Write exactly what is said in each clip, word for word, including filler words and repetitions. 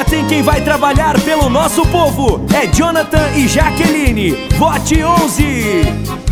Votem quem vai trabalhar pelo nosso povo. É Jonathan e Jaqueline. Vote onze.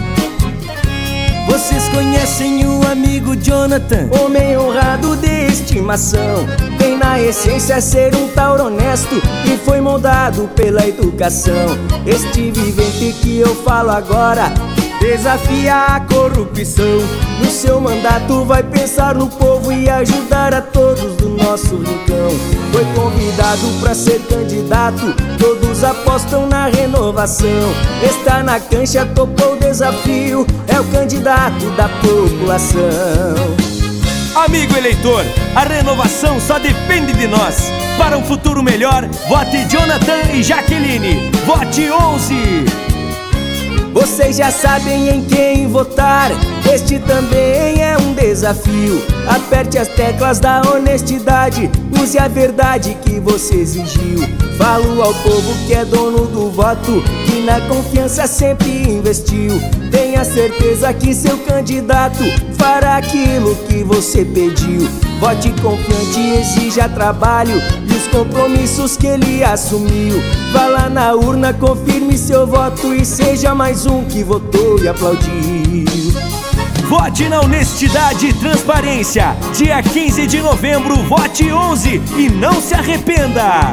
Vocês conhecem o amigo Jonathan, homem honrado de estimação. Tem na essência ser um tauro honesto e foi moldado pela educação. Este vivente que eu falo agora desafia a corrupção. No seu mandato vai pensar no povo e ajudar a todos do nosso rincão. Foi convidado para ser candidato, todos apostam na renovação. Está na cancha, topou o desafio, é o candidato da população. Amigo eleitor, a renovação só depende de nós. Para um futuro melhor, vote Jonathan e Jaqueline. Vote onze. Vocês já sabem em quem votar, este também é um desafio. Aperte as teclas da honestidade, use a verdade que você exigiu. Falo ao povo que é dono do voto, que na confiança sempre investiu. Tenha certeza que seu candidato fará aquilo que você pediu. Vote confiante, exija trabalho e os compromissos que ele assumiu. Vá lá na urna, confirme seu voto e seja mais um que votou e aplaudiu. Vote na honestidade e transparência. Dia quinze de novembro, vote onze e não se arrependa.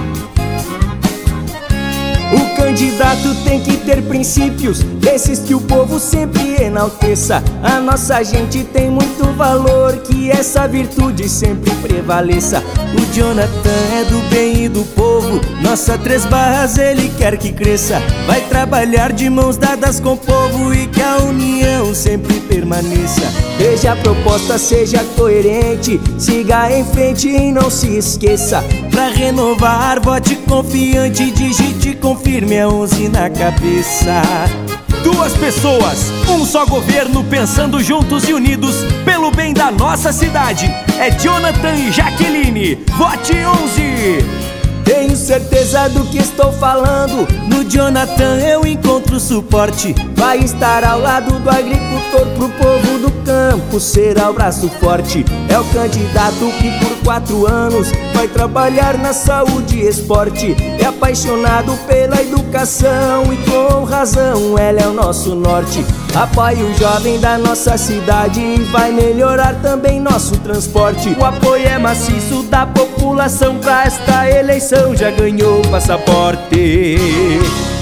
O candidato tem que ter princípios, desses que o povo sempre enalteça. A nossa gente tem muito valor, que essa virtude sempre prevaleça. O Jonathan é do bem e do povo, nossa Três Barras ele quer que cresça. Vai trabalhar de mãos dadas com o povo e que a união sempre permaneça. Veja a proposta, seja coerente, siga em frente e não se esqueça. Pra renovar, vote confiante, digite, confirme a onze na cabeça. Duas pessoas, um só governo, pensando juntos e unidos pelo bem da nossa cidade. É Jonathan e Jaqueline. Vote onze. Tenho certeza do que estou falando, no Jonathan eu encontro suporte. Vai estar ao lado do agricultor, pro povo do campo será o braço forte. É o candidato que por quatro anos vai trabalhar na saúde e esporte. É apaixonado pela educação e com razão ele é o nosso norte. Apoie o jovem da nossa cidade e vai melhorar também nosso transporte. O apoio é maciço da população, pra esta eleição já ganhou o passaporte.